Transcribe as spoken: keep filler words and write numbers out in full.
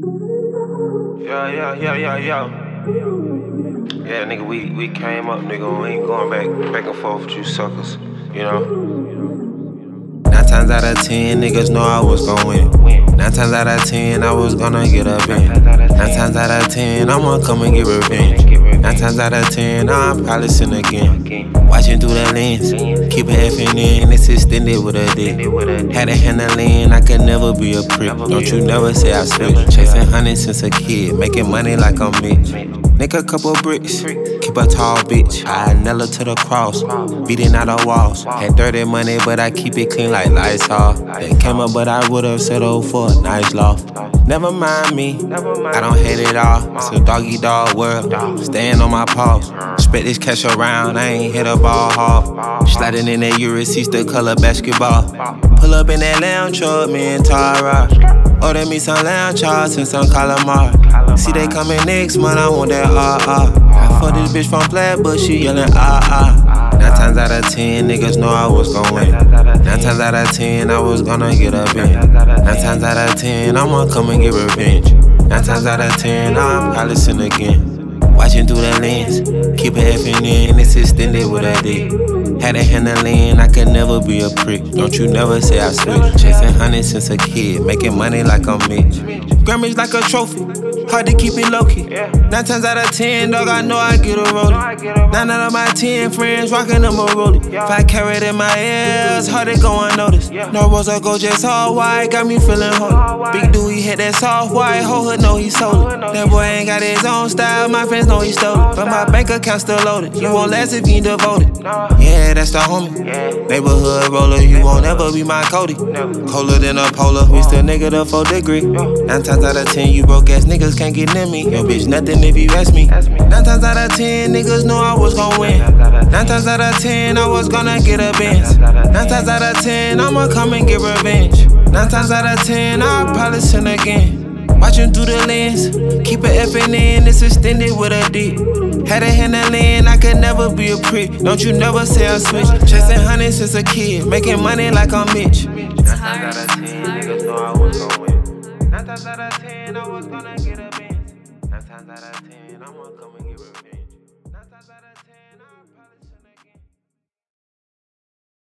Yeah, yeah, yeah, yeah, yeah. Yeah, nigga, we, we came up, nigga. We ain't going back back and forth with you suckers, you know? Nine times out of ten, niggas know I was gon' win. Nine times out of ten, I was gonna get up in. Nine times out of ten, I'ma come and get revenge. Nine times out of ten, I'll probably sin again. Watching through the lens, keep it effing in, it's extended with a dick. Had a handling, I could never be a prick. Don't you never say I switch. Chasing honey since a kid, making money like I'm Mitch. Nick a couple bricks, keep a tall bitch. I nail her to the cross, beating out the walls. Had dirty money, but I keep it clean like Lysol. They came up, but I would've settled for a nice loft. Never mind me, I don't hate it all. It's a doggy dog world, staying on my paws. Spread this cash around, I ain't hit a ball hard. Sliding in that Ulysses, the color basketball. Pull up in that lounge truck, me and Tara. Order me some lamb chops and some calamari. See they coming next month, I want that ah ah. I fuck this bitch from Flatbush, she yelling ah ah. Nine times out of ten, niggas know I was gon' win. Nine times out of ten, I was gonna get up in. Nine times out of ten, I'ma come and get revenge. Nine times out of ten, I'll probably sin again. Watching through the lens, keep it effing in, it's extended with a dick. Had a handling, I could never be a prick. Don't you never say I switch. Chasing honey since a kid, making money like I'm Mitch. Grammys like a trophy, hard to keep it low-key. Nine times out of ten, dog, I know I get a rollie. Nine out of my ten friends rockin' them a rollie. If I carry it in my ears, hard to go unnoticed. No rose or gold, just all white, got me feeling holy. Big Dewey hit that soft white, whole hood know he sold it. That boy ain't got his own style, my friends know he stole it. But my bank account still loaded, you won't last if you ain't devoted. Yeah, that's the homie. Neighborhood roller, you won't ever be my Cody. Colder than a polar, we still nigga the four degree. Nine times out of ten, you broke ass niggas can't get near me. Yo, bitch, nothing if you ask me. Nine times out of ten, niggas know I was gon' win. Nine times out of ten, I was gonna get a Benz. Nine times out of ten, I'ma come and get revenge. Nine times out of ten, I'll probably sin again. Watching through the lens, keep it effing in, it's extended with a dick. Had a handling, I could never be a prick. Don't you never say I switch. Chasing honey since a kid, making money like I'm Mitch. Nine times out of ten, niggas know I was gon' win. Nine times out of ten, I was gonna get a Benz. Nine times out of ten, I'ma come and get revenge.